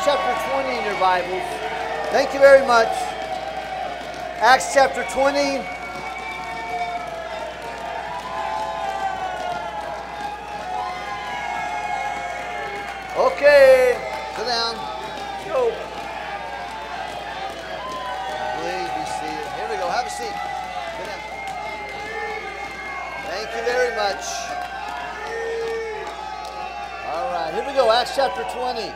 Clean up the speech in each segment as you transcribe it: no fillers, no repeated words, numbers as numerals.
chapter 20 in your Bibles. Thank you very much. Acts chapter 20. Okay, sit down. Go. Please be seated. Here we go. Have a seat. Sit down. Thank you very much. All right, here we go. Acts chapter 20.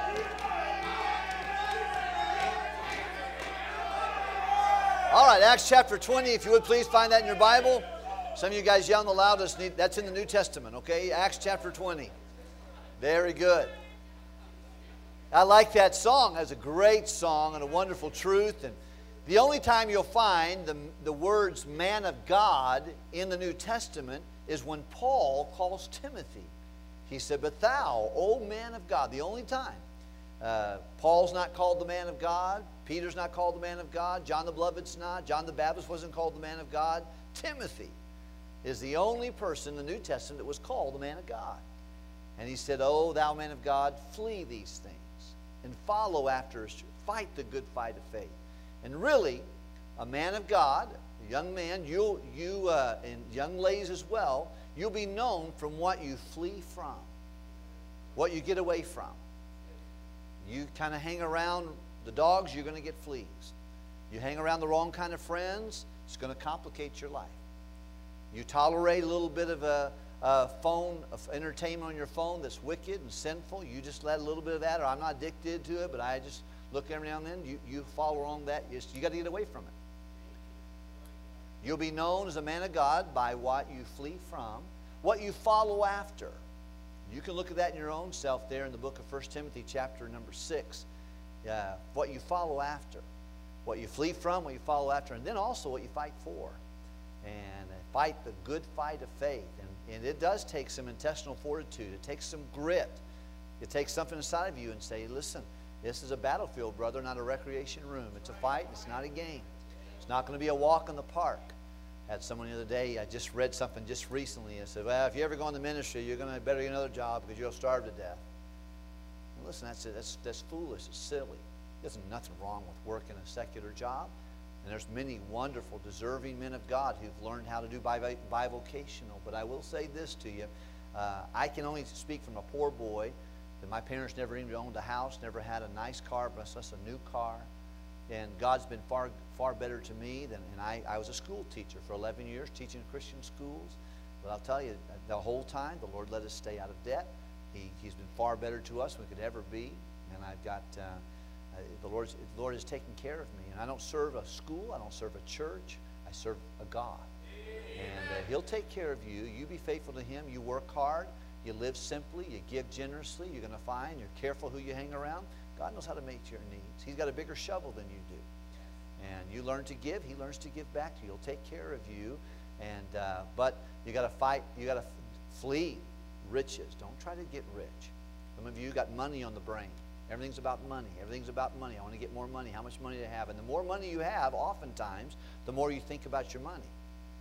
All right, Acts chapter 20. If you would please find that in your Bible. Some of you guys yelling the loudest. That's in the New Testament, okay? Acts chapter 20. Very good. I like that song. That's a great song and a wonderful truth. And the only time you'll find the words man of God in the New Testament is when Paul calls Timothy. He said, but thou, O man of God, the only time. Paul's not called the man of God. Peter's not called the man of God. John the Beloved's not. John the Baptist wasn't called the man of God. Timothy is the only person in the New Testament that was called the man of God. And he said, O thou man of God, flee these things and follow after us, fight the good fight of faith. And really, a man of God, a young man, and young ladies as well, you'll be known from what you flee from, what you get away from. You kind of hang around the dogs, you're going to get fleas. You hang around the wrong kind of friends, it's going to complicate your life. You tolerate a little bit of a phone of entertainment on your phone that's wicked and sinful. You just let a little bit of that, or I'm not addicted to it, but I just look every now and then. You follow along that. You got to get away from it. You'll be known as a man of God by what you flee from, what you follow after. You can look at that in your own self there in the book of 1 Timothy chapter number 6. What you follow after. What you flee from, what you follow after, and then also what you fight for. And fight the good fight of faith. And it does take some intestinal fortitude. It takes some grit. It takes something inside of you and say, listen, this is a battlefield, brother, not a recreation room. It's a fight. It's not a game. It's not going to be a walk in the park. I had someone the other day, I just read something just recently. I said, well, if you ever go in the ministry, you're going to better get another job because you'll starve to death. And listen, that's foolish. It's silly. There's nothing wrong with working a secular job. And there's many wonderful, deserving men of God who've learned how to do bivocational. But I will say this to you. I can only speak from a poor boy. That my parents never even owned a house, never had a nice car, but just a new car. And God's been far, far better to me than, and I was a school teacher for 11 years, teaching Christian schools. But I'll tell you, the whole time, the Lord let us stay out of debt. He's been far better to us than we could ever be. And I've got... The Lord has taken care of me. And I don't serve a school. I don't serve a church. I serve a God. And He'll take care of you. You be faithful to Him. You work hard. You live simply. You give generously. You're going to find. You're careful who you hang around. God knows how to meet your needs. He's got a bigger shovel than you do. And you learn to give. He learns to give back to you. He'll take care of you. And but you got to fight. You got to flee riches. Don't try to get rich. Some of you got money on the brain. Everything's about money. Everything's about money. I want to get more money. How much money do I have? And the more money you have, oftentimes, the more you think about your money.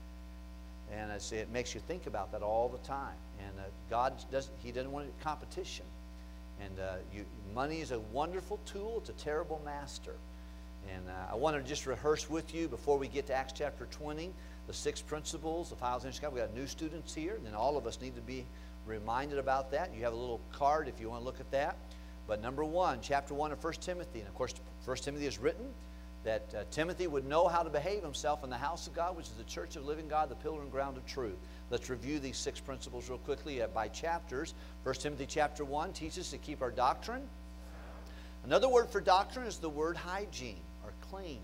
And it makes you think about that all the time. And God doesn't want competition. And money is a wonderful tool. It's a terrible master. And I want to just rehearse with you before we get to Acts chapter 20, the 6 principles, the 5 things. We've got new students here, and all of us need to be reminded about that. You have a little card if you want to look at that. But number 1, chapter 1 of 1 Timothy, and of course 1 Timothy is written that Timothy would know how to behave himself in the house of God, which is the church of the living God, the pillar and ground of truth. Let's review these 6 principles real quickly by chapters. 1 Timothy chapter 1 teaches us to keep our doctrine. Another word for doctrine is the word hygiene or clean.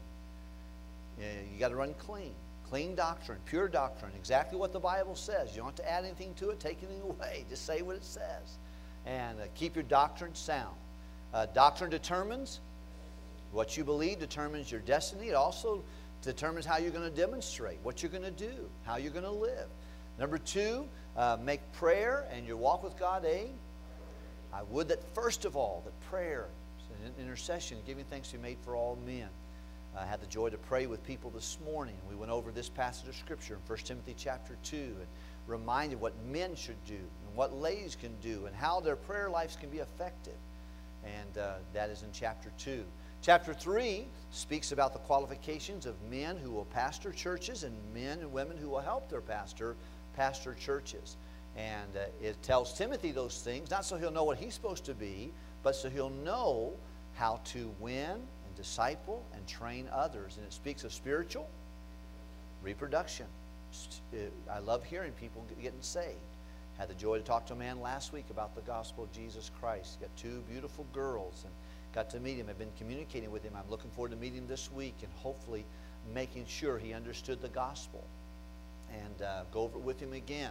You got to run clean. Clean doctrine, pure doctrine, exactly what the Bible says. You don't have to add anything to it, take anything away. Just say what it says. And keep your doctrine sound. Doctrine determines what you believe, determines your destiny. It also determines how you're going to demonstrate, what you're going to do, how you're going to live. Number 2, make prayer and your walk with God I would that first of all, that prayer, intercession, giving thanks be made for all men. I had the joy to pray with people this morning. We went over this passage of Scripture in 1 Timothy chapter 2 and reminded what men should do and what ladies can do and how their prayer lives can be effective. And that is in chapter 2. Chapter 3 speaks about the qualifications of men who will pastor churches and men and women who will help their pastor churches. And it tells Timothy those things, not so he'll know what he's supposed to be, but so he'll know how to win and disciple and train others. And it speaks of spiritual reproduction. I love hearing people getting saved. Had the joy to talk to a man last week about the gospel of Jesus Christ. Got 2 beautiful girls and got to meet him. I've been communicating with him. I'm looking forward to meeting him this week and hopefully making sure he understood the gospel and go over it with him again.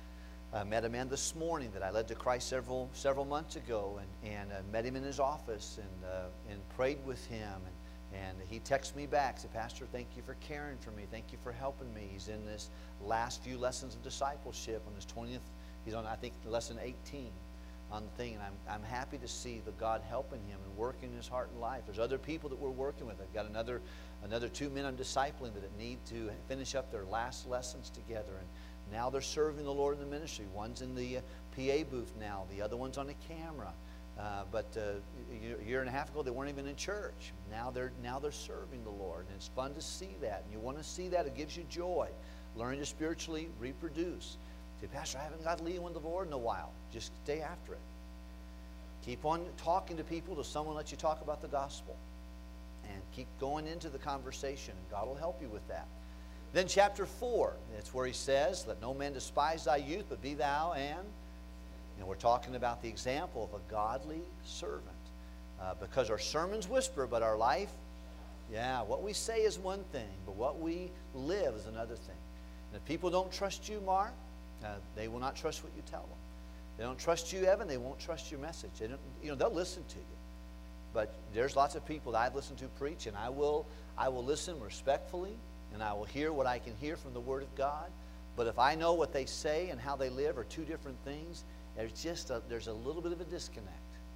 I met a man this morning that I led to Christ several months ago, and met him in his office and prayed with him. And he texted me back, said, "Pastor, thank you for caring for me. Thank you for helping me." He's in this last few lessons of discipleship on his 20th. He's on, I think, lesson 18 on the thing. And I'm happy to see the God helping him and working his heart and life. There's other people that we're working with. I've got another 2 men I'm discipling that need to finish up their last lessons together. And now they're serving the Lord in the ministry. One's in the PA booth now. The other one's on a camera. But a year and a half ago, they weren't even in church. Now they're serving the Lord, and it's fun to see that. And you want to see that; it gives you joy. Learning to spiritually reproduce. Say, "Pastor, I haven't got leading with the Lord in a while." Just stay after it. Keep on talking to people till someone lets you talk about the gospel, and keep going into the conversation, and God will help you with that. Then chapter 4, it's where he says, "Let no man despise thy youth, but be thou and." And we're talking about the example of a godly servant. Because our sermons whisper, but our life, what we say is one thing, but what we live is another thing. And if people don't trust you, Mark, they will not trust what you tell them. They don't trust you, Evan, they won't trust your message. They'll listen to you. But there's lots of people that I've listened to preach, and I will listen respectfully, and I will hear what I can hear from the Word of God. But if I know what they say and how they live are 2 different things, there's a little bit of a disconnect.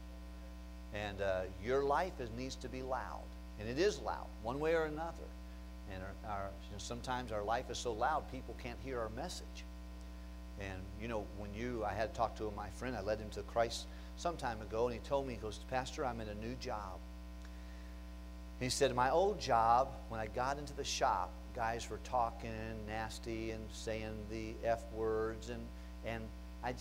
And your life needs to be loud. And it is loud, one way or another. And sometimes our life is so loud, people can't hear our message. And, I had talked to my friend, I led him to Christ some time ago, and he told me, he goes, "Pastor, I'm in a new job." He said, "My old job, when I got into the shop, guys were talking nasty and saying the F words, and I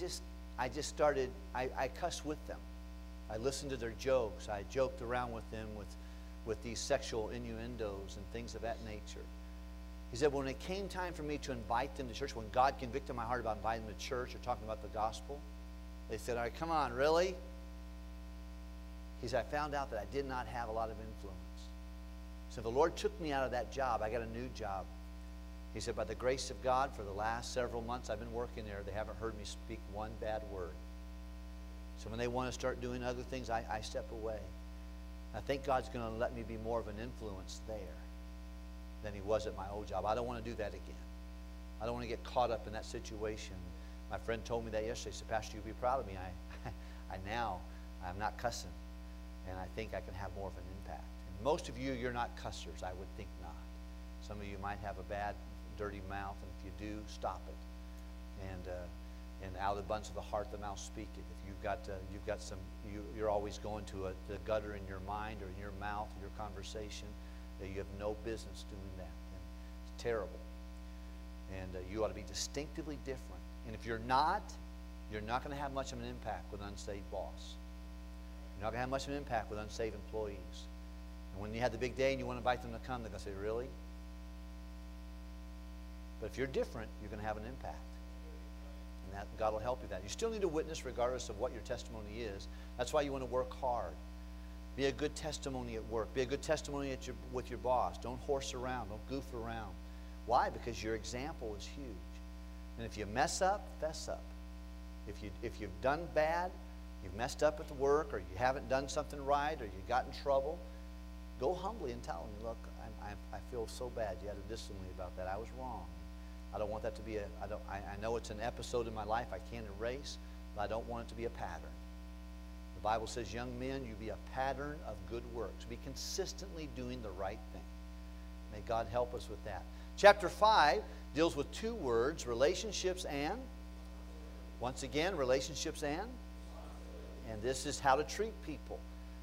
cussed with them. I listened to their jokes. I joked around with them with these sexual innuendos and things of that nature." He said, "When it came time for me to invite them to church, when God convicted my heart about inviting them to church or talking about the gospel, they said, 'All right, come on, really?' He said, 'I found out that I did not have a lot of influence. So the Lord took me out of that job. I got a new job.' He said, 'By the grace of God, for the last several months I've been working there, they haven't heard me speak one bad word. So when they want to start doing other things, I step away. I think God's going to let me be more of an influence there than he was at my old job. I don't want to do that again. I don't want to get caught up in that situation.' My friend told me that yesterday. He said, 'Pastor, you'll be proud of me. I'm not cussing, and I think I can have more of an impact.' And most of you, you're not cussers. I would think not. Some of you might have a bad, dirty mouth, and if you do, stop it. And out of the abundance of the heart, the mouth speaketh. If you're always going to the gutter in your mind or in your mouth, your conversation, that you have no business doing that. And it's terrible. And you ought to be distinctively different. And if you're not going to have much of an impact with an unsaved boss. You're not going to have much of an impact with unsaved employees. And when you have the big day and you want to invite them to come, they're going to say, 'Really?' But if you're different, you're going to have an impact. And that God will help you with that. You still need to witness regardless of what your testimony is. That's why you want to work hard. Be a good testimony at work. Be a good testimony with your boss. Don't horse around. Don't goof around. Why? Because your example is huge. And if you mess up, fess up. If you've done bad, you've messed up at the work, or you haven't done something right, or you got in trouble, go humbly and tell them, 'Look, I feel so bad. You had to discipline me about that. I was wrong. I don't want that to be I know it's an episode in my life I can't erase, but I don't want it to be a pattern.' The Bible says, 'Young men, you be a pattern of good works.' Be consistently doing the right thing. May God help us with that. Chapter 5 deals with 2 words, relationships and, once again, relationships and this is how to treat people.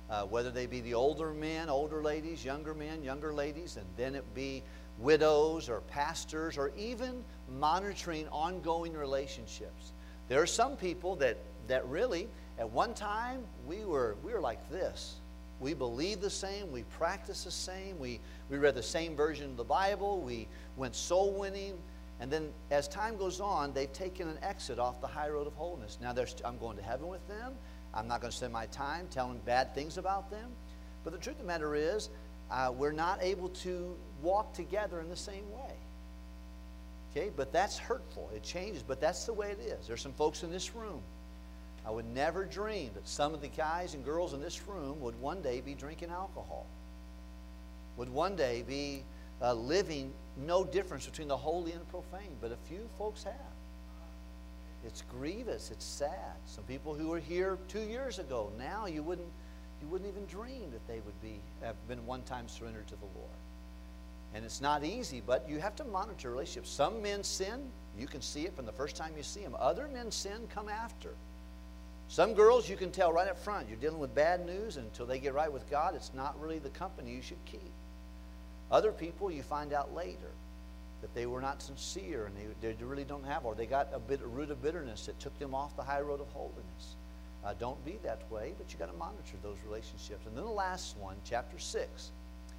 whether they be the older men, older ladies, younger men, younger ladies, and then it be widows or pastors, or even monitoring ongoing relationships. There are some people that really, at one time, we were like this. We believed the same, we practiced the same, we read the same version of the Bible, we went soul winning, and then as time goes on, they've taken an exit off the high road of holiness. Now I'm going to heaven with them. I'm not going to spend my time telling bad things about them. But the truth of the matter is, we're not able to walk together in the same way. Okay, but that's hurtful. It changes, but that's the way it is. There's some folks in this room. I would never dream that some of the guys and girls in this room would one day be drinking alcohol, would one day be living no difference between the holy and the profane. But a few folks have. It's grievous. It's sad. Some people who were here 2 years ago, now you wouldn't even dream that they would have been one time surrendered to the Lord. And it's not easy, but you have to monitor relationships. Some men sin. You can see it from the first time you see them. Other men sin come after. Some girls, you can tell right up front, you're dealing with bad news, and until they get right with God, it's not really the company you should keep. Other people, you find out later that they were not sincere, and they really don't have, or they got a root of bitterness that took them off the high road of holiness. Don't be that way, but you got to monitor those relationships. And then the last one, chapter 6,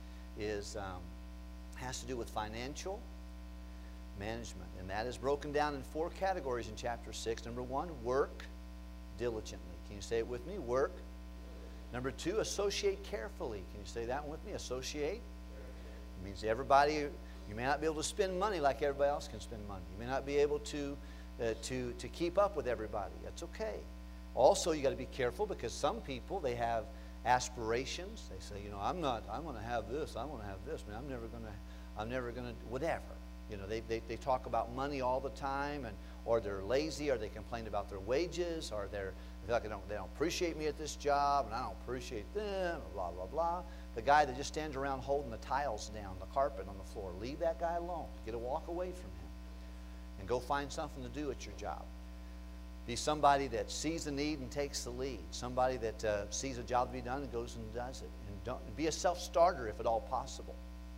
has to do with financial management, and that is broken down in 4 categories in chapter 6. Number 1, work diligently. Can you say it with me? Work. Number 2, associate carefully. Can you say that one with me? Associate. It means everybody. You may not be able to spend money like everybody else can spend money. You may not be able to keep up with everybody. That's okay. Also, you got to be careful, because some people, they have aspirations. They say, you know, I'm going to have this. I want to have this. Man, I'm never going to, whatever. You know, they talk about money all the time, or they're lazy, or they complain about their wages, or they feel like they don't appreciate me at this job, and I don't appreciate them, blah, blah, blah. The guy that just stands around holding the tiles down, the carpet on the floor, leave that guy alone. Get a walk away from him and go find something to do at your job. Be somebody that sees the need and takes the lead. Somebody that sees a job to be done and goes and does it. And don't be a self-starter if at all possible.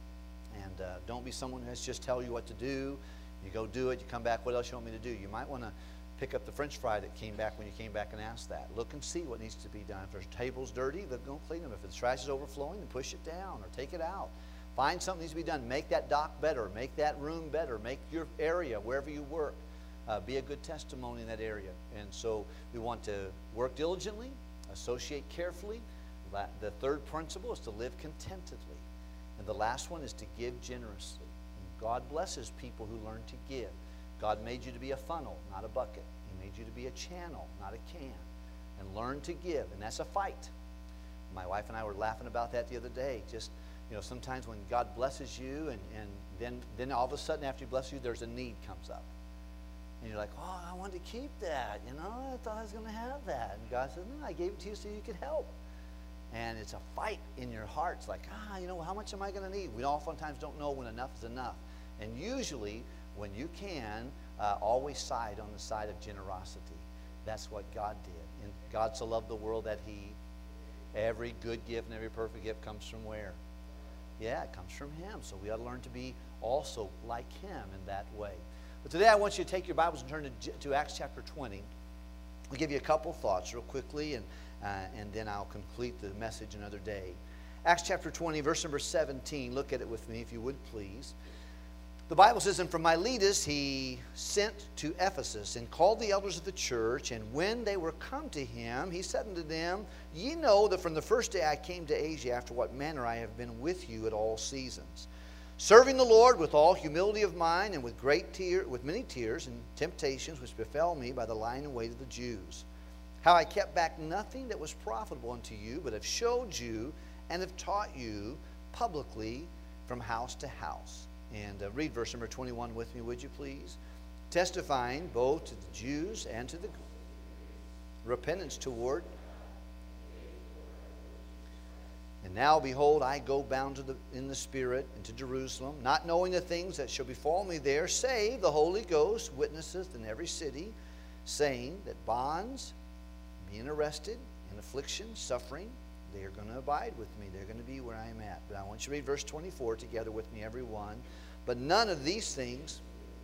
And don't be someone who has to just tell you what to do. You go do it, you come back, what else you want me to do? You might want to pick up the French fry that came back when you came back and asked that. Look and see what needs to be done. If there's table's dirty, then go clean them. If the trash is overflowing, then push it down or take it out. Find something needs to be done. Make that dock better. Make that room better. Make your area, wherever you work, be a good testimony in that area. And so we want to work diligently, associate carefully. The third principle is to live contentedly. And the last one is to give generously. And God blesses people who learn to give. God made you to be a funnel, not a bucket. He made you to be a channel, not a can. And learn to give. And that's a fight. My wife and I were laughing about that the other day. Just, you know, sometimes when God blesses you, and then all of a sudden after He blesses you, there's a need comes up. And you're like, oh, I wanted to keep that. You know, I thought I was going to have that. And God said, no, I gave it to you so you could help. And it's a fight in your heart. It's like, you know, how much am I going to need? We oftentimes don't know when enough is enough. And usually, when you can, always side on the side of generosity. That's what God did. And God so loved the world that every good gift and every perfect gift comes from where? Yeah, it comes from Him. So we ought to learn to be also like Him in that way. But today I want you to take your Bibles and turn to Acts chapter 20. I'll give you a couple thoughts real quickly, and then I'll complete the message another day. Acts chapter 20, verse number 17. Look at it with me, if you would, please. The Bible says, and from Miletus he sent to Ephesus, and called the elders of the church, and when they were come to him, he said unto them, Ye know that from the first day I came to Asia, after what manner I have been with you at all seasons, serving the Lord with all humility of mind, and with many tears and temptations which befell me by the lying in wait of the Jews. How I kept back nothing that was profitable unto you, but have showed you and have taught you publicly from house to house. And read verse number 21 with me, would you please? Testifying both to the Jews and to the repentance toward. And now, behold, I go bound in the Spirit into Jerusalem, not knowing the things that shall befall me there, save the Holy Ghost witnesseth in every city, saying that bonds, being arrested, in affliction, suffering, They're going to abide with me. They're going to be where I am at. But I want you to read verse 24 together with me, everyone. But none of these things...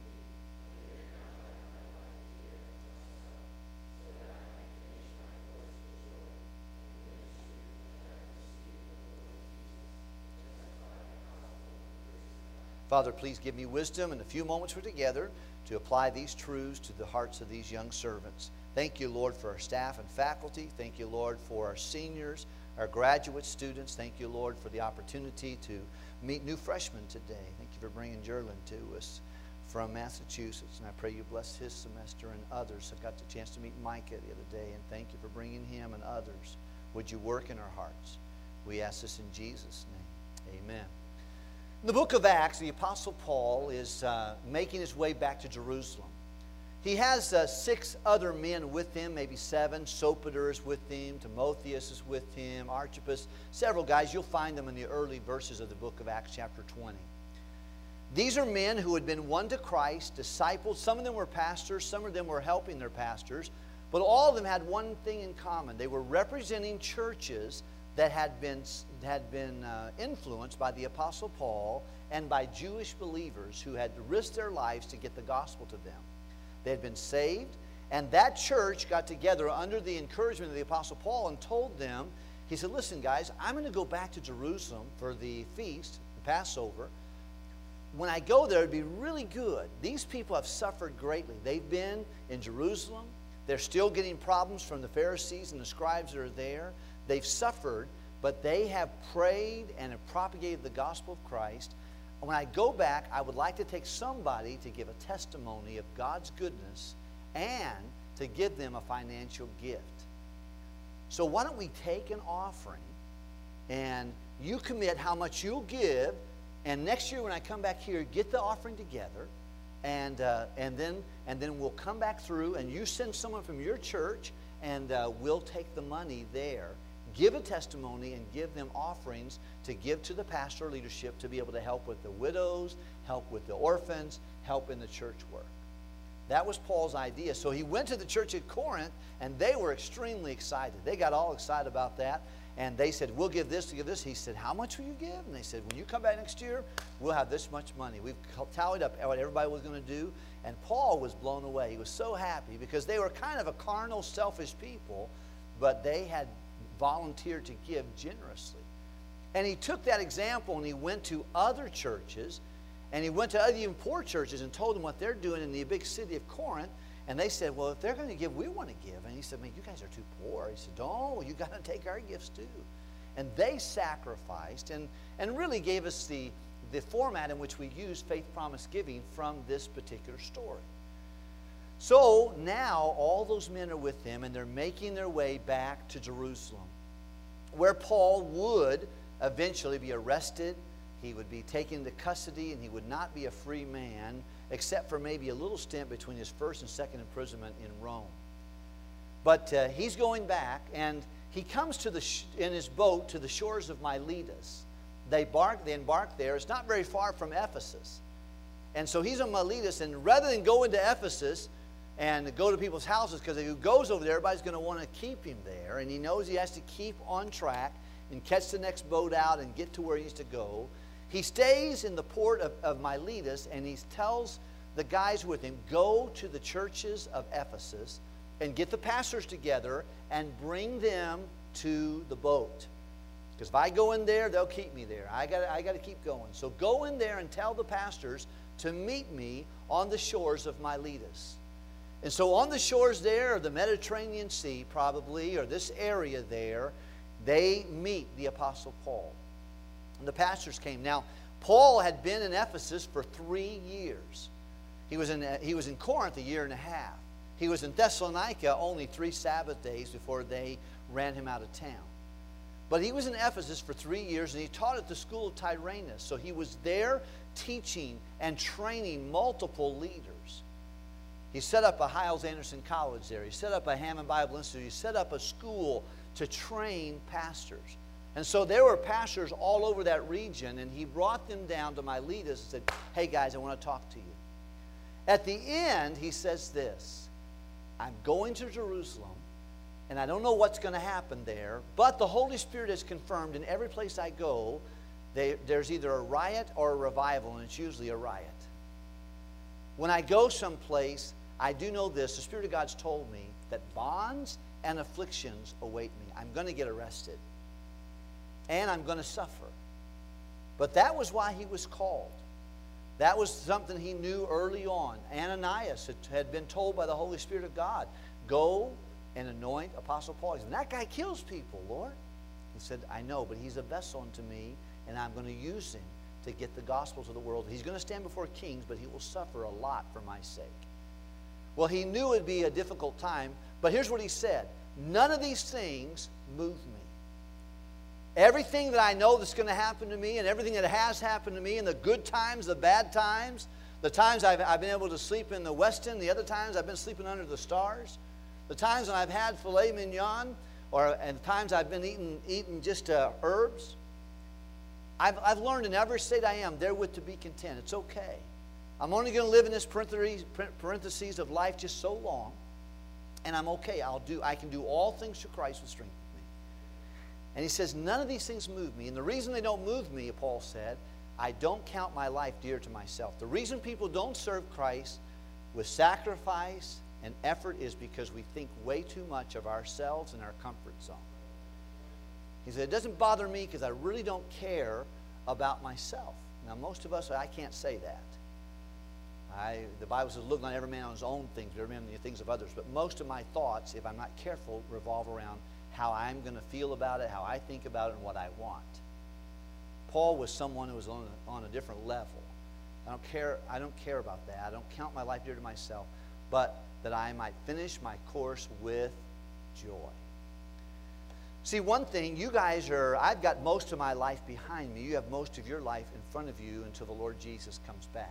Father, please give me wisdom in the few moments we're together to apply these truths to the hearts of these young servants. Thank you, Lord, for our staff and faculty. Thank you, Lord, for our seniors, our graduate students. Thank you, Lord, for the opportunity to meet new freshmen today. Thank you for bringing Jerlin to us from Massachusetts. And I pray you bless his semester and others. I've got the chance to meet Micah the other day, and thank you for bringing him and others. Would you work in our hearts? We ask this in Jesus' name. Amen. In the book of Acts, the Apostle Paul is making his way back to Jerusalem. He has 6 other men with him, maybe 7. Sopater is with him. Timotheus is with him. Archippus, several guys. You'll find them in the early verses of the book of Acts chapter 20. These are men who had been won to Christ, disciples. Some of them were pastors. Some of them were helping their pastors. But all of them had one thing in common. They were representing churches that had been influenced by the Apostle Paul and by Jewish believers who had risked their lives to get the gospel to them. They had been saved, and that church got together under the encouragement of the Apostle Paul and told them, he said, listen guys, I'm going to go back to Jerusalem for the feast, the Passover. When I go there, it'd be really good. These people have suffered greatly. They've been in Jerusalem. They're still getting problems from the Pharisees and the scribes that are there. They've suffered, but they have prayed and have propagated the gospel of Christ. When I go back, I would like to take somebody to give a testimony of God's goodness and to give them a financial gift. So why don't we take an offering and you commit how much you'll give, and next year when I come back here, get the offering together, and then we'll come back through and you send someone from your church and we'll take the money there. Give a testimony and give them offerings to give to the pastoral leadership to be able to help with the widows, help with the orphans, help in the church work. That was Paul's idea. So he went to the church at Corinth, and they were extremely excited. They got all excited about that, and they said, we'll give this to give this. He said, how much will you give? And they said, when you come back next year, we'll have this much money. We've tallied up what everybody was going to do, and Paul was blown away. He was so happy because they were kind of a carnal, selfish people, but they had volunteered to give generously. And he took that example and he went to other churches, and he went to other even poor churches and told them what they're doing in the big city of Corinth. And they said, well, if they're going to give, we want to give. And he said, man, you guys are too poor. He said, no, you got to take our gifts too. And they sacrificed and really gave us the format in which we use faith promise giving from this particular story. So now all those men are with him, and they're making their way back to Jerusalem, where Paul would eventually be arrested. He would be taken into custody, and he would not be a free man, except for maybe a little stint between his first and second imprisonment in Rome. But he's going back, and he comes to in his boat to the shores of Miletus. They embark there. It's not very far from Ephesus. And so he's on Miletus, and rather than go into Ephesus and go to people's houses, because if he goes over there, everybody's going to want to keep him there, and he knows he has to keep on track and catch the next boat out and get to where he needs to go. He stays in the port of Miletus, and he tells the guys with him, go to the churches of Ephesus and get the pastors together and bring them to the boat. Because if I go in there, they'll keep me there. I got to keep going. So go in there and tell the pastors to meet me on the shores of Miletus. And so on the shores there of the Mediterranean Sea, probably, or this area there, they meet the Apostle Paul. And the pastors came. Now, Paul had been in Ephesus for 3 years. He was in Corinth a year and a half. He was in Thessalonica only 3 Sabbath days before they ran him out of town. But he was in Ephesus for 3 years, and he taught at the school of Tyrannus. So he was there teaching and training multiple leaders. He set up a Hyles-Anderson College there. He set up a Hammond Bible Institute. He set up a school to train pastors. And so there were pastors all over that region, and he brought them down to Miletus and said, hey guys, I want to talk to you. At the end, he says this, I'm going to Jerusalem, And I don't know what's going to happen there, but the Holy Spirit has confirmed in every place I go, there's either a riot or a revival, and it's usually a riot. When I go someplace, I do know this. The Spirit of God's told me that bonds and afflictions await me. I'm going to get arrested. And I'm going to suffer. But that was why he was called. That was something he knew early on. Ananias had been told by the Holy Spirit of God, go and anoint Apostle Paul. He said, that guy kills people, Lord. He said, I know, but he's a vessel unto me, and I'm going to use him to get the gospel to the world. He's going to stand before kings, but he will suffer a lot for my sake. Well, he knew it would be a difficult time, but here's what he said. None of these things move me. Everything that I know that's going to happen to me, and everything that has happened to me, in the good times, the bad times, the times I've been able to sleep in the Westin, the other times I've been sleeping under the stars, the times when I've had filet mignon, and the times I've been eating just herbs, I've learned in every state I am, therewith to be content. It's okay. I'm only going to live in this parentheses of life just so long, and I'm okay. I can do all things through Christ who strengthens me. And he says, none of these things move me. And the reason they don't move me, Paul said, I don't count my life dear to myself. The reason people don't serve Christ with sacrifice and effort is because we think way too much of ourselves and our comfort zone. He said, it doesn't bother me because I really don't care about myself. Now, most of us, I can't say that. The Bible says, look not every man on his own things, but every man on the things of others. But most of my thoughts, if I'm not careful, revolve around how I'm going to feel about it, how I think about it, and what I want. Paul was someone who was on a different level. I don't care about that. I don't count my life dear to myself, but that I might finish my course with joy. See, one thing, you guys I've got most of my life behind me. You have most of your life in front of you until the Lord Jesus comes back.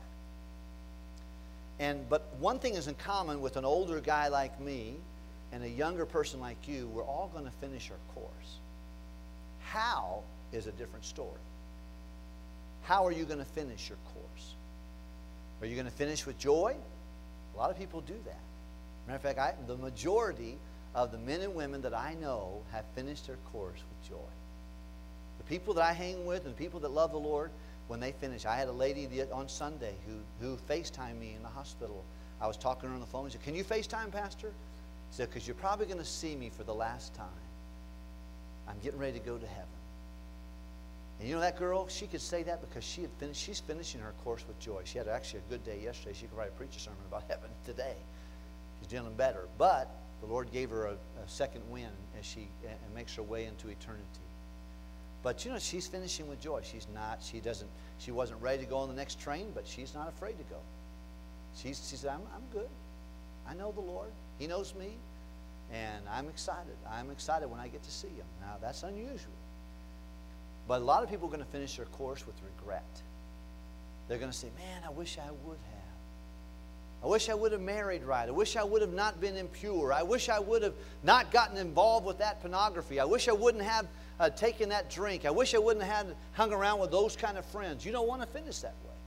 But one thing is in common with an older guy like me and a younger person like you, we're all going to finish our course. How is a different story. How are you going to finish your course? Are you going to finish with joy? A lot of people do that. Matter of fact, the majority of the men and women that I know have finished their course with joy. The people that I hang with and the people that love the Lord, when they finish. I had a lady on Sunday who FaceTimed me in the hospital. I was talking to her on the phone. She said, can you FaceTime, Pastor? She said, because you're probably going to see me for the last time. I'm getting ready to go to heaven. And you know that girl, she could say that because she's finishing her course with joy. She had actually a good day yesterday. She could write a preacher sermon about heaven today. She's dealing better. But the Lord gave her a second wind as she makes her way into eternity. But you know, she's finishing with joy. She wasn't ready to go on the next train, but she's not afraid to go. She said, I'm good. I know the Lord. He knows me. And I'm excited. I'm excited when I get to see him. Now, that's unusual. But a lot of people are going to finish their course with regret. They're going to say, man, I wish I would have. I wish I would have married right. I wish I would have not been impure. I wish I would have not gotten involved with that pornography. I wish I wouldn't have taken that drink. I wish I wouldn't have hung around with those kind of friends. You don't want to finish that way.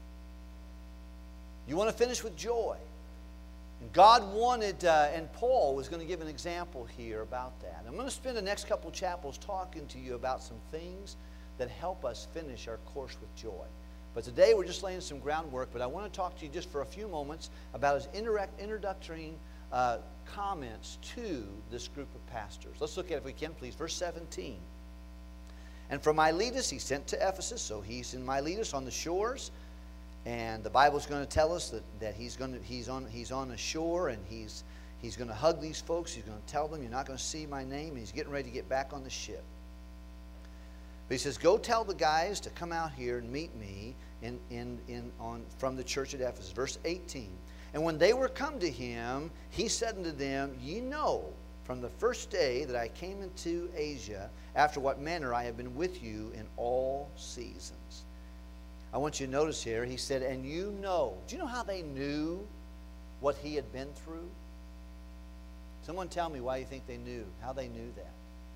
You want to finish with joy. And God wanted, and Paul was going to give an example here about that. I'm going to spend the next couple chapels talking to you about some things that help us finish our course with joy. But today we're just laying some groundwork, but I want to talk to you just for a few moments about his introductory comments to this group of pastors. Let's look at it if we can, please. Verse 17. And from Miletus he sent to Ephesus, so he's in Miletus on the shores. And the Bible's going to tell us that he's on the shore, and he's going to hug these folks. He's going to tell them, you're not going to see my name. And he's getting ready to get back on the ship. But he says, go tell the guys to come out here and meet me from the church at Ephesus. Verse 18. And when they were come to him, he said unto them, ye know from the first day that I came into Asia, after what manner I have been with you in all seasons. I want you to notice here, he said, and you know. Do you know how they knew what he had been through? Someone tell me why you think they knew, how they knew that.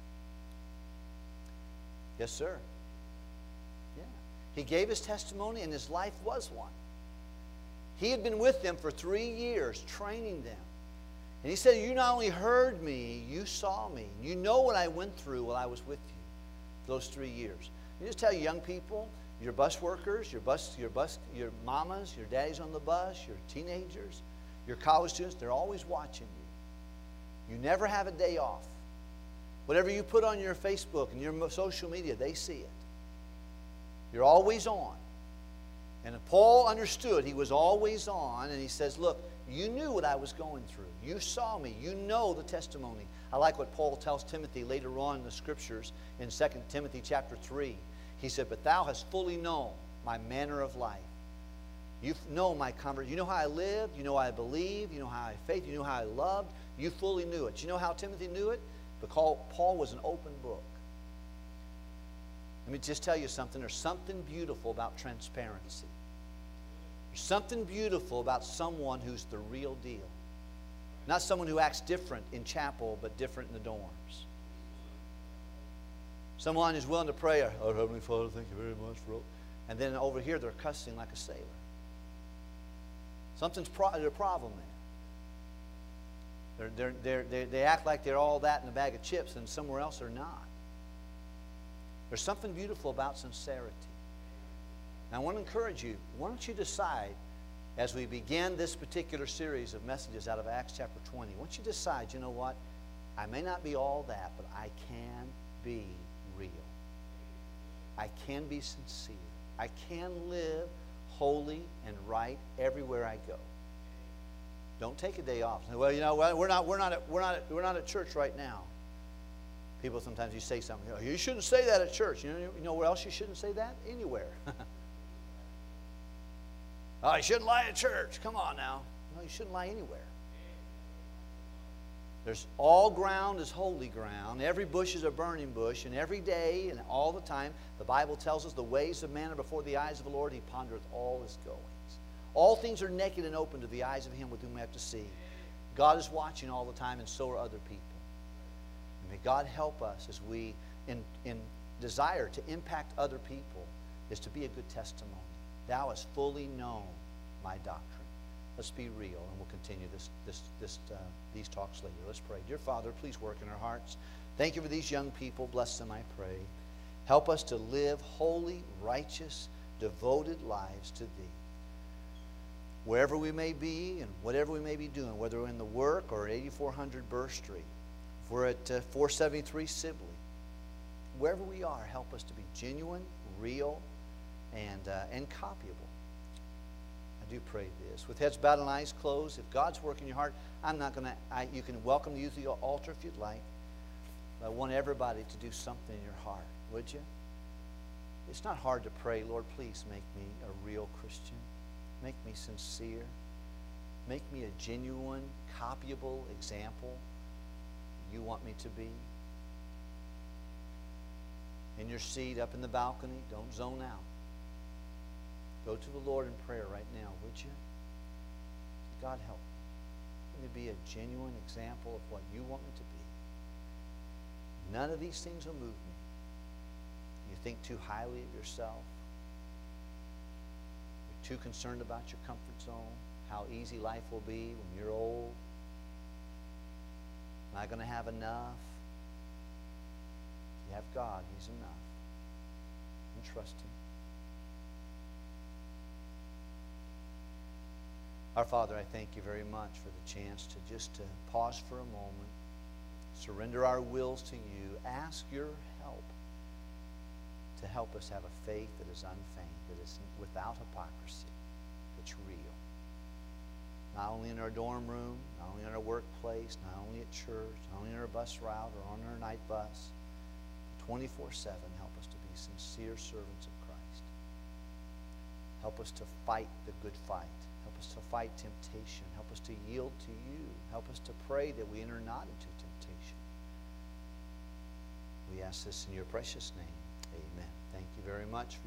Yes, sir. Yeah. He gave his testimony, and his life was one. He had been with them for 3 years, training them. And he said, you not only heard me, you saw me. You know what I went through while I was with you those 3 years. You just tell young people, your bus workers, your mamas, your daddies on the bus, your teenagers, your college students, they're always watching you. You never have a day off. Whatever you put on your Facebook and your social media, they see it. You're always on. And Paul understood he was always on, and he says, look, you knew what I was going through. You saw me. You know the testimony. I like what Paul tells Timothy later on in the Scriptures in 2 Timothy chapter 3. He said, but thou hast fully known my manner of life. You know my conversation. You know how I lived. You know how I believed. You know how I faith. You know how I loved. You fully knew it. You know how Timothy knew it? Because Paul was an open book. Let me just tell you something. There's something beautiful about transparency. There's something beautiful about someone who's the real deal. Not someone who acts different in chapel, but different in the dorms. Someone who's willing to pray, oh, Heavenly Father, thank you very much for all. And then over here, they're cussing like a sailor. There's a problem there. They act like they're all that in a bag of chips, and somewhere else they're not. There's something beautiful about sincerity. And I want to encourage you, why don't you decide, as we begin this particular series of messages out of Acts chapter 20, why don't you decide, you know what? I may not be all that, but I can be real. I can be sincere. I can live holy and right everywhere I go. Don't take a day off. Well, you know, we're not at church right now. People sometimes you say something. You shouldn't say that at church. You know where else you shouldn't say that? Anywhere. Oh, you shouldn't lie at church. Come on now. No, you shouldn't lie anywhere. There's all ground is holy ground. Every bush is a burning bush. And every day and all the time, the Bible tells us the ways of man are before the eyes of the Lord. He pondereth all his goings. All things are naked and open to the eyes of him with whom we have to see. God is watching all the time, and so are other people. And may God help us as we, in desire to impact other people, is to be a good testimony. Thou hast fully known my doctrine. Let's be real, and we'll continue these talks later. Let's pray. Dear Father, please work in our hearts. Thank you for these young people. Bless them, I pray. Help us to live holy, righteous, devoted lives to Thee. Wherever we may be and whatever we may be doing, whether we're in the work or at 8400 Burr Street, if we're at 473 Sibley, wherever we are, help us to be genuine, real, and copyable. I do pray this. With heads bowed and eyes closed, if God's working in your heart, you can welcome the youth to the altar if you'd like. But I want everybody to do something in your heart, would you? It's not hard to pray, Lord, please make me a real Christian. Make me sincere. Make me a genuine, copyable example you want me to be. In your seat, up in the balcony, don't zone out. Go to the Lord in prayer right now, would you? God help me. Let me be a genuine example of what you want me to be. None of these things will move me. You think too highly of yourself. You're too concerned about your comfort zone, how easy life will be when you're old. Am I going to have enough? If you have God, He's enough. And trust Him. Our Father, I thank you very much for the chance to pause for a moment, surrender our wills to you, ask your help to help us have a faith that is unfeigned, that is without hypocrisy, that's real. Not only in our dorm room, not only in our workplace, not only at church, not only in our bus route or on our night bus, 24/7, help us to be sincere servants of Christ. Help us to fight the good fight. Help us to fight temptation. Help us to yield to you. Help us to pray that we enter not into temptation. We ask this in your precious name. Amen. Thank you very much.